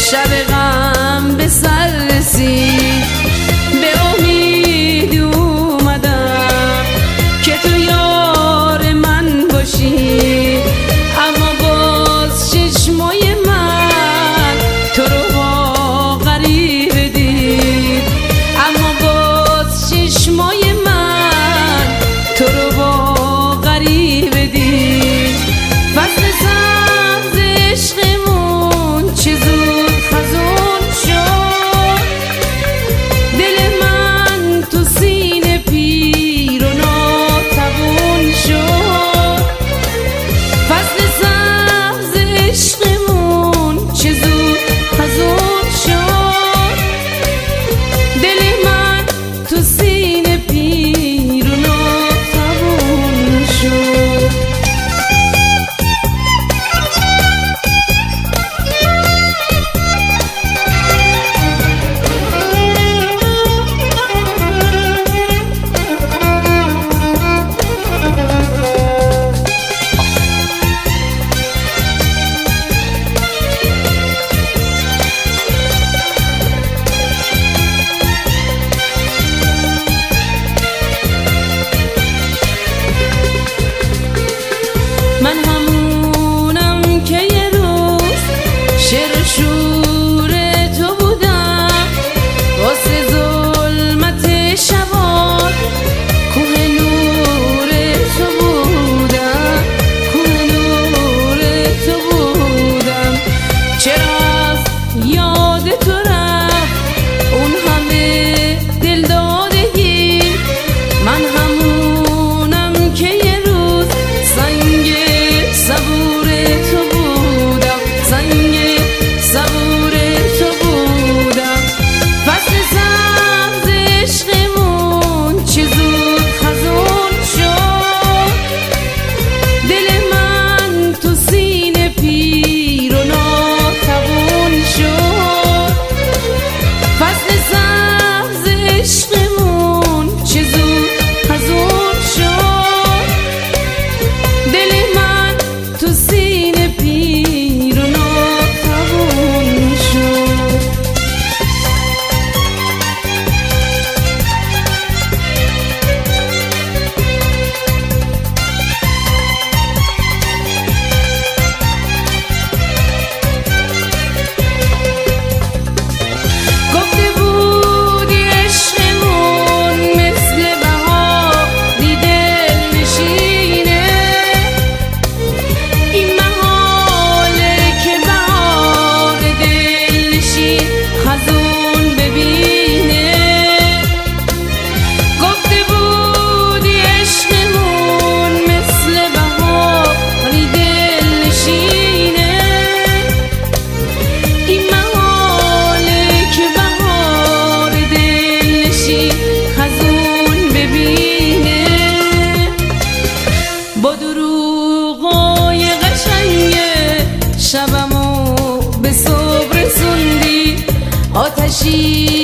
شب غم به سر رسید، به امید اومدم که تو یار من باشی، اما باز چشمای من تو رو با غریبه دید، اما باز چشمای من تو رو با غریبه دید. فصل سبز عشقمون چه زود خزون شد، دل من تو سینه پیر و ناتوان شد. فصل سبز عشقمون چه زود خزون شد، دل من تو سینه پیر و ناتوان شد. من همونم که یه روز شعر شور تو بودم، واسه ظلمت شبان کوه نور تو بودم، کوه نور تو بودم. چرا از یاد تو رفت اون همه دلدادگی، من همونم که یه روز سنگ صبور تو بودم، سنگ صبور تو بودم. فصل سبز عشقمون چه زود خزون شد، دل من تو سینه پیر و ناتوان شد. فصل سبز عشقمون چه زود خزون شد، دل من تو سینه پیر و ناتوان شد. گفته بودی عشقمون مثل بهاری دلنشینه، این محاله که بهار دلنشین خزون ببینه. گفته بودی عشقمون مثل بهاری دلنشینه، این محاله که بهار دلنشین خزون ببینه. با دروغای قشنگ شبمو به صبح رسوندی، آتشی